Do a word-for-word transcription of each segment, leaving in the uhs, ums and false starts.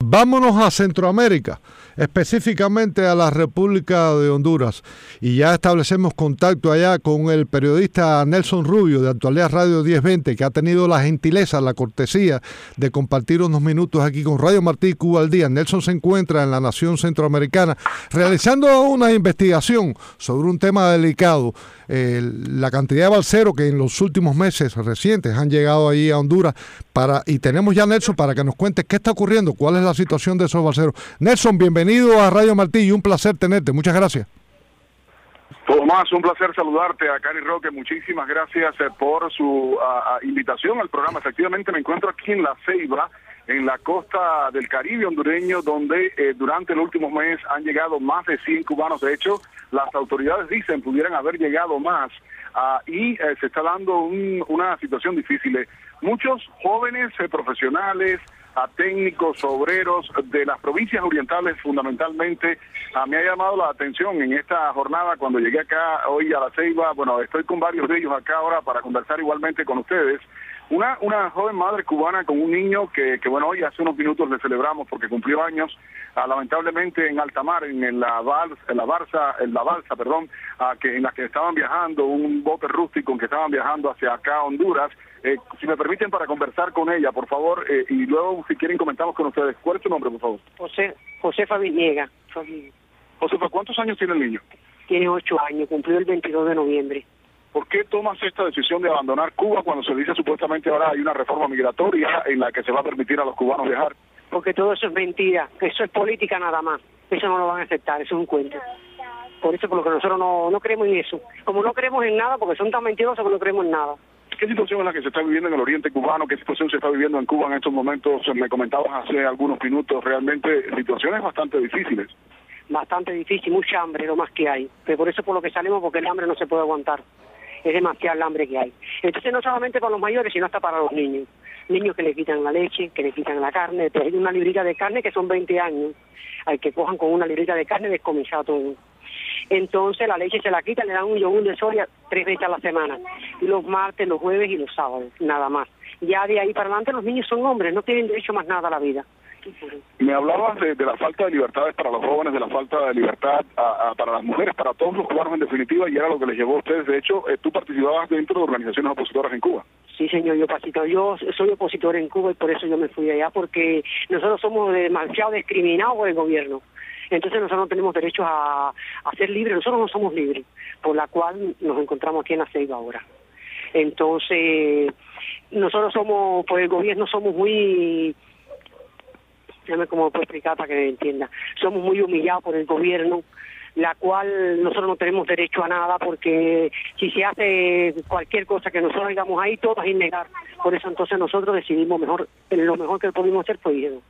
vámonos a Centroamérica, específicamente a la República de Honduras, y ya establecemos contacto allá con el periodista Nelson Rubio de Actualidad Radio diez veinte, que ha tenido la gentileza, la cortesía de compartir unos minutos aquí con Radio Martí Cuba al Día. Nelson se encuentra en la nación centroamericana realizando una investigación sobre un tema delicado, eh, la cantidad de balseros que en los últimos meses recientes han llegado ahí a Honduras, para y tenemos ya a Nelson para que nos cuente qué está ocurriendo, cuál es la situación de esos balseros. Nelson, bienvenido a Radio Martí y un placer tenerte. Muchas gracias. Tomás, un placer saludarte. A Cari Roque, muchísimas gracias eh, por su uh, invitación al programa. Efectivamente me encuentro aquí en La Ceiba, en la costa del Caribe hondureño, donde eh, durante el último mes han llegado más de cien cubanos. De hecho, las autoridades dicen pudieran haber llegado más, uh, y eh, se está dando un, una situación difícil. Muchos jóvenes eh, profesionales, a técnicos, obreros de las provincias orientales fundamentalmente, a mí ha llamado la atención en esta jornada cuando llegué acá hoy a La Ceiba. Bueno, estoy con varios de ellos acá ahora para conversar igualmente con ustedes. Una una joven madre cubana con un niño que, que bueno, hoy hace unos minutos le celebramos porque cumplió años, ah, lamentablemente en alta mar, en, en la balsa, en la balsa, en la balsa, perdón, ah, que en la que estaban viajando, un bote rústico en que estaban viajando hacia acá a Honduras. Eh, si me permiten para conversar con ella, por favor, eh, y luego si quieren comentamos con ustedes. ¿Cuál es tu nombre, por favor? José, Josefa Villegas. Josefa, ¿cuántos años tiene el niño? Tiene ocho años, cumplió el veintidós de noviembre. ¿Por qué tomas esta decisión de abandonar Cuba cuando se dice supuestamente ahora hay una reforma migratoria en la que se va a permitir a los cubanos viajar? Porque todo eso es mentira, eso es política nada más, eso no lo van a aceptar, eso es un cuento. Por eso, por lo que nosotros no, no creemos en eso. Como no creemos en nada, porque son tan mentirosos que no creemos en nada. ¿Qué situación es la que se está viviendo en el oriente cubano? ¿Qué situación se está viviendo en Cuba en estos momentos? Me comentabas hace algunos minutos, realmente situaciones bastante difíciles. Bastante difícil, mucha hambre, lo más que hay. Pero por eso por lo que salimos, porque el hambre no se puede aguantar. Es demasiado el hambre que hay. Entonces no solamente para los mayores, sino hasta para los niños. Niños que le quitan la leche, que le quitan la carne. Hay una librita de carne que son veinte años. Hay que cojan con una librita de carne descomisado todo. Entonces la leche se la quitan, le dan un yogur de soya tres veces a la semana. Y los martes, los jueves y los sábados, nada más. Ya de ahí para adelante los niños son hombres, no tienen derecho más nada a la vida. Me hablabas de, de la falta de libertades para los jóvenes, de la falta de libertad a, a, para las mujeres, para todos los cubanos en definitiva, y era lo que les llevó a ustedes. De hecho, eh, tú participabas dentro de organizaciones opositoras en Cuba. Sí, señor, yo participo. Yo soy opositor en Cuba y por eso yo me fui allá, porque nosotros somos demasiado discriminados por el gobierno. Entonces nosotros no tenemos derecho a, a ser libres, nosotros no somos libres, por la cual nos encontramos aquí en La Ceiba ahora. Entonces, nosotros somos, por el gobierno somos muy, déjame cómo puedo explicar para que me entienda, somos muy humillados por el gobierno, la cual nosotros no tenemos derecho a nada, porque si se hace cualquier cosa que nosotros digamos ahí, todo es ilegal. Por eso entonces nosotros decidimos mejor, lo mejor que pudimos hacer fue irnos.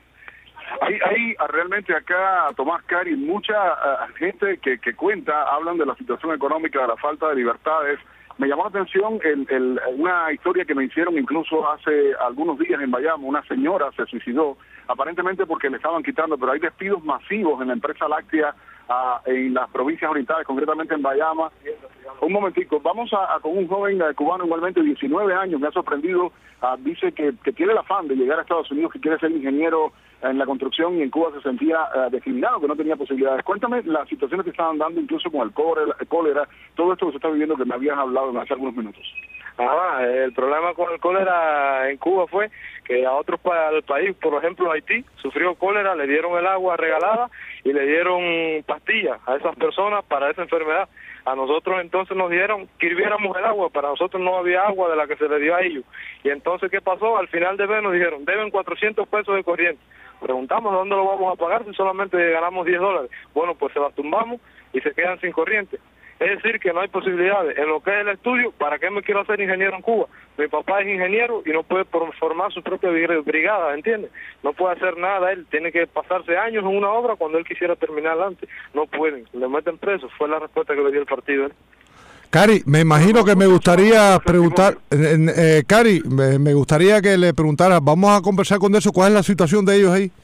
Hay, hay realmente acá, Tomás, Cari, mucha uh, gente que, que cuenta, hablan de la situación económica, de la falta de libertades. Me llamó la atención el, el, una historia que me hicieron incluso hace algunos días en Bayamo. Una señora se suicidó, aparentemente porque le estaban quitando, pero hay despidos masivos en la empresa láctea uh, en las provincias orientales, concretamente en Bayamo. Un momentico, vamos a, a con un joven uh, cubano igualmente, diecinueve años, me ha sorprendido, uh, dice que, que tiene el afán de llegar a Estados Unidos, que quiere ser ingeniero en la construcción y en Cuba se sentía uh, discriminado, que no tenía posibilidades. Cuéntame las situaciones que estaban dando incluso con el cólera, el cólera, todo esto que se está viviendo que me habías hablado hace algunos minutos. Ah, el problema con el cólera en Cuba fue que a otros pa al país, por ejemplo Haití, sufrió cólera, le dieron el agua regalada y le dieron pastillas a esas personas para esa enfermedad. A nosotros entonces nos dieron que hirviéramos el agua, para nosotros no había agua de la que se le dio a ellos. Y entonces, ¿qué pasó? Al final de mes nos dijeron, deben cuatrocientos pesos de corriente. Preguntamos dónde lo vamos a pagar si solamente ganamos diez dólares. Bueno, pues se las tumbamos y se quedan sin corriente. Es decir, que no hay posibilidades. En lo que es el estudio, ¿para qué me quiero hacer ingeniero en Cuba? Mi papá es ingeniero y no puede formar su propia brigada, ¿entiendes? No puede hacer nada él, tiene que pasarse años en una obra cuando él quisiera terminar antes. No pueden, le meten preso, fue la respuesta que le dio el partido. ¿eh? Cari, me imagino que me gustaría preguntar, eh, eh, Cari, me, me gustaría que le preguntara, vamos a conversar con eso, ¿cuál es la situación de ellos ahí?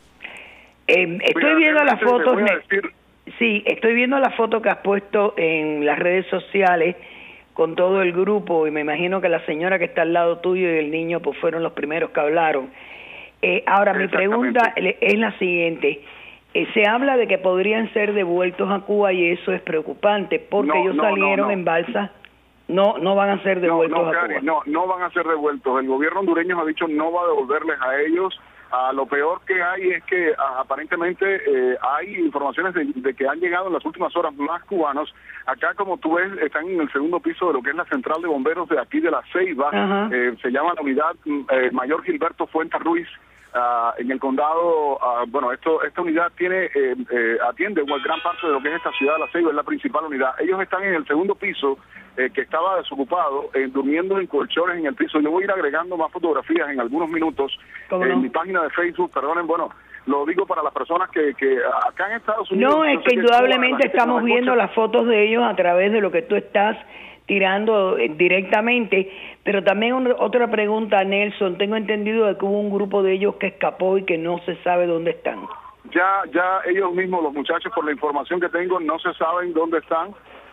Eh, estoy Mira, viendo las fotos... decir... Sí, estoy viendo la foto que has puesto en las redes sociales con todo el grupo y me imagino que la señora que está al lado tuyo y el niño pues fueron los primeros que hablaron. Eh, ahora, mi pregunta es la siguiente. Eh, se habla de que podrían ser devueltos a Cuba y eso es preocupante porque no, ellos no, salieron no, no. en balsa. No, no van a ser devueltos no, no, a Cari, Cuba. No, no van a ser devueltos. El gobierno hondureño ha dicho no va a devolverles a ellos. Uh, lo peor que hay es que uh, aparentemente eh, hay informaciones de, de que han llegado en las últimas horas más cubanos. Acá, como tú ves, están en el segundo piso de lo que es la central de bomberos de aquí de La Ceiba. Eh, se llama la unidad eh, Mayor Gilberto Fuentes Ruiz. Uh, en el condado, uh, bueno, esto esta unidad tiene eh, eh, atiende una gran parte de lo que es esta ciudad de La Ceiba, es la principal unidad. Ellos están en el segundo piso, eh, que estaba desocupado, eh, durmiendo en colchones en el piso. Yo voy a ir agregando más fotografías en algunos minutos en no? mi página de Facebook, perdonen, bueno, lo digo para las personas que, que acá en Estados Unidos... No, es que indudablemente que estamos viendo las fotos de ellos a través de lo que tú estás tirando directamente, pero también una, otra pregunta, Nelson, tengo entendido de que hubo un grupo de ellos que escapó y que no se sabe dónde están. Ya, ya ellos mismos, los muchachos, por la información que tengo, no se saben dónde están.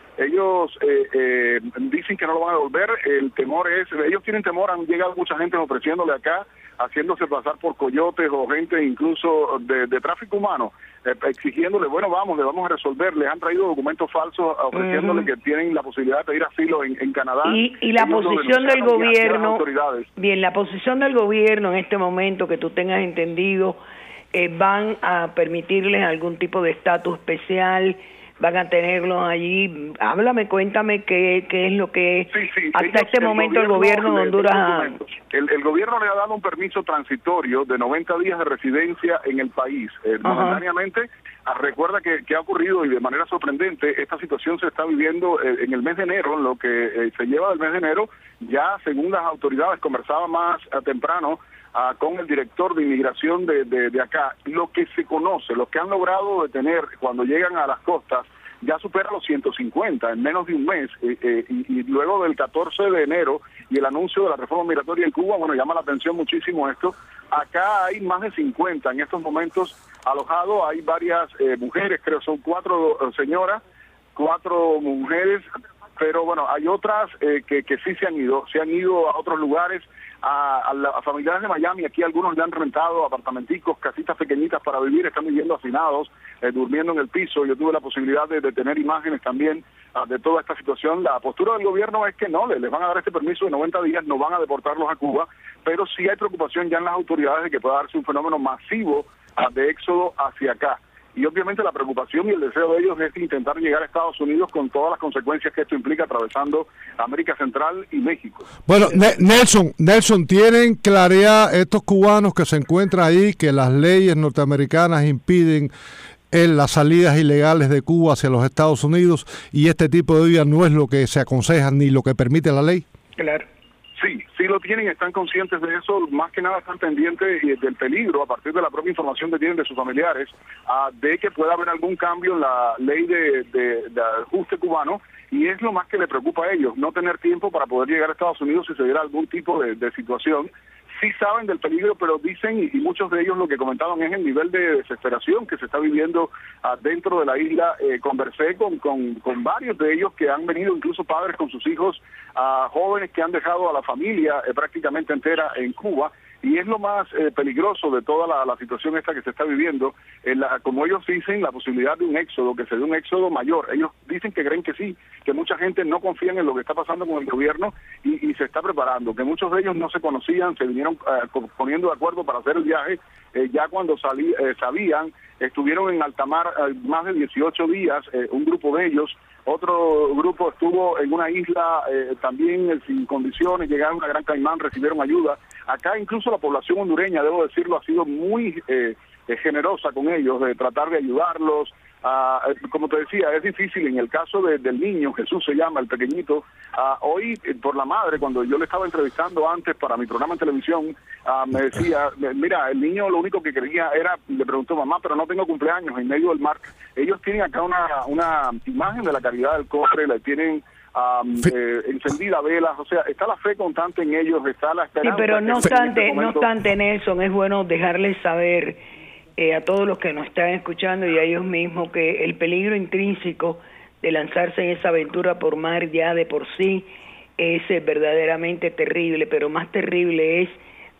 Ellos eh, eh, dicen que no lo van a devolver. El temor es, ellos tienen temor, han llegado mucha gente ofreciéndole acá, haciéndose pasar por coyotes o gente incluso de, de tráfico humano, eh, exigiéndole, bueno, vamos, le vamos a resolver. Les han traído documentos falsos ofreciéndole uh-huh. que tienen la posibilidad de pedir asilo en, en Canadá. Y, y la ellos posición del gobierno, bien, la posición del gobierno en este momento, que tú tengas entendido, eh, van a permitirles algún tipo de estatus especial, van a tenerlos allí. Háblame, cuéntame qué, qué es lo que sí, sí, hasta ellos, este el momento el gobierno de Honduras... El, el gobierno le ha dado un permiso transitorio de noventa días de residencia en el país. Eh, momentáneamente, recuerda que, que ha ocurrido y de manera sorprendente, esta situación se está viviendo eh, en el mes de enero, en lo que eh, se lleva del mes de enero, ya según las autoridades, conversaba más eh, temprano, Uh, con el director de inmigración de, de, de acá, lo que se conoce, lo que han logrado detener cuando llegan a las costas, ya supera los ciento cincuenta en menos de un mes, eh, eh, y, y luego del catorce de enero y el anuncio de la reforma migratoria en Cuba, bueno, llama la atención muchísimo esto. Acá hay más de cincuenta en estos momentos alojados, hay varias eh, mujeres, creo son cuatro eh, señoras, cuatro mujeres, pero bueno, hay otras eh, que, que sí se han ido, se han ido a otros lugares, a, a, la, a familiares de Miami. Aquí algunos le han rentado apartamenticos, casitas pequeñitas para vivir, están viviendo hacinados, eh, durmiendo en el piso. Yo tuve la posibilidad de, de tener imágenes también uh, de toda esta situación. La postura del gobierno es que no, les, les van a dar este permiso de noventa días, no van a deportarlos a Cuba, pero sí hay preocupación ya en las autoridades de que pueda darse un fenómeno masivo uh, de éxodo hacia acá. Y obviamente la preocupación y el deseo de ellos es intentar llegar a Estados Unidos con todas las consecuencias que esto implica, atravesando América Central y México. Bueno, Nelson, Nelson, ¿tienen claridad estos cubanos que se encuentran ahí que las leyes norteamericanas impiden en las salidas ilegales de Cuba hacia los Estados Unidos y este tipo de vida no es lo que se aconseja ni lo que permite la ley? Claro. Sí, sí lo tienen, están conscientes de eso, más que nada están pendientes del peligro a partir de la propia información que tienen de sus familiares, uh, de que pueda haber algún cambio en la ley de, de, de ajuste cubano, y es lo más que le preocupa a ellos, no tener tiempo para poder llegar a Estados Unidos si se diera algún tipo de, de situación. Sí saben del peligro, pero dicen, y muchos de ellos lo que comentaban es el nivel de desesperación que se está viviendo uh, dentro de la isla. Eh, conversé con, con, con varios de ellos que han venido, incluso padres con sus hijos, uh, jóvenes que han dejado a la familia eh, prácticamente entera en Cuba, y es lo más eh, peligroso de toda la, la situación esta que se está viviendo, eh, la, como ellos dicen, la posibilidad de un éxodo, que se dé un éxodo mayor. Ellos dicen que creen que sí, que mucha gente no confía en lo que está pasando con el gobierno y, y se está preparando, que muchos de ellos no se conocían, se vinieron eh, poniendo de acuerdo para hacer el viaje, eh, ya cuando salí, eh, sabían, estuvieron en alta mar eh, más de dieciocho días, eh, un grupo de ellos. Otro grupo estuvo en una isla eh, también eh, sin condiciones, llegaron a Gran Caimán, recibieron ayuda. Acá incluso la población hondureña, debo decirlo, ha sido muy eh, eh, generosa con ellos, de tratar de ayudarlos. Uh, como te decía, es difícil en el caso de, del niño, Jesús se llama, el pequeñito. Uh, hoy, eh, por la madre, cuando yo le estaba entrevistando antes para mi programa en televisión, uh, me decía, mira, el niño lo único que quería era, le preguntó, mamá, pero no tengo cumpleaños, en medio del mar. Ellos tienen acá una, una imagen de la caridad del cofre, le tienen um, eh, encendida velas, o sea, está la fe constante en ellos, está la esperanza. Sí, pero no obstante, este no obstante, Nelson, es bueno dejarles saber Eh, a todos los que nos están escuchando y a ellos mismos que el peligro intrínseco de lanzarse en esa aventura por mar ya de por sí es eh, verdaderamente terrible, pero más terrible es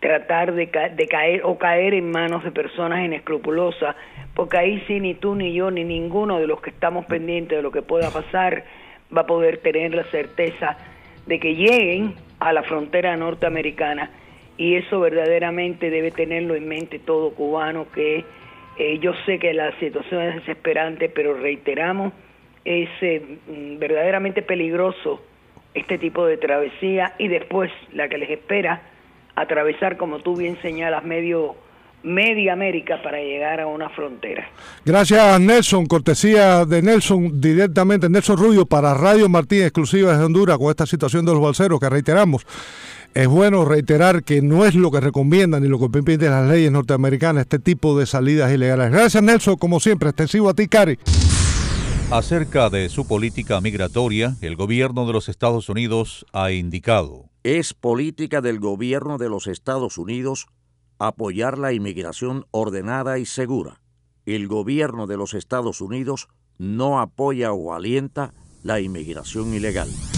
tratar de, ca de caer o caer en manos de personas inescrupulosas, porque ahí sí ni tú ni yo ni ninguno de los que estamos pendientes de lo que pueda pasar va a poder tener la certeza de que lleguen a la frontera norteamericana, y eso verdaderamente debe tenerlo en mente todo cubano, que eh, yo sé que la situación es desesperante, pero reiteramos, es eh, verdaderamente peligroso este tipo de travesía, y después la que les espera, atravesar, como tú bien señalas, medio media América para llegar a una frontera. Gracias, Nelson, cortesía de Nelson, directamente Nelson Rubio para Radio Martín, exclusiva desde Honduras, con esta situación de los balseros, que reiteramos, es bueno reiterar que no es lo que recomiendan ni lo que permiten las leyes norteamericanas, este tipo de salidas ilegales. Gracias, Nelson, como siempre, extensivo a ti, Cari. Acerca de su política migratoria, el gobierno de los Estados Unidos ha indicado: es política del gobierno de los Estados Unidos apoyar la inmigración ordenada y segura. El gobierno de los Estados Unidos no apoya o alienta la inmigración ilegal.